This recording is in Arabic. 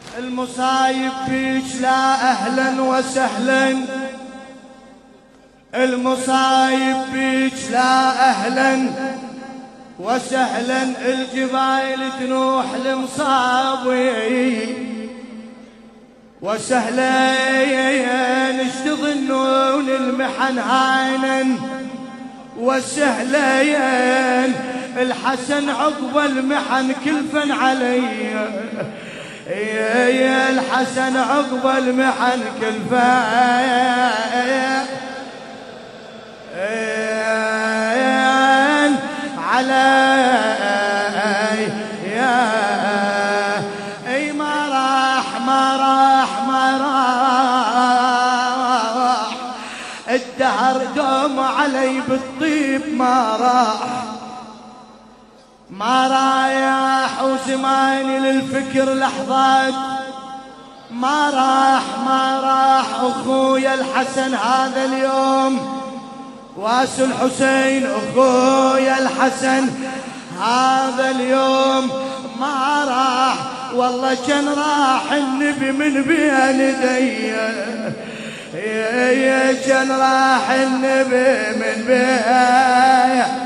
المصايب فيك لا أهلا وسهلا، المصايب فيك لا أهلا وسهلا، الجبايل تنوح المصابي وسهلا تظنون المحن هانا وسهلا الحسن عقب المحن كلفا علي، يا الحسن عقب المحن كلفا علي، يا اي ما راح الدهر دوم علي بالطيب، ما رايح وزماني للفكر لحظات، ما راح اخويا الحسن هذا اليوم، واسو الحسين اخويا الحسن هذا اليوم ما راح، والله كان راح النبي من بين يدي، كان راح النبي من بين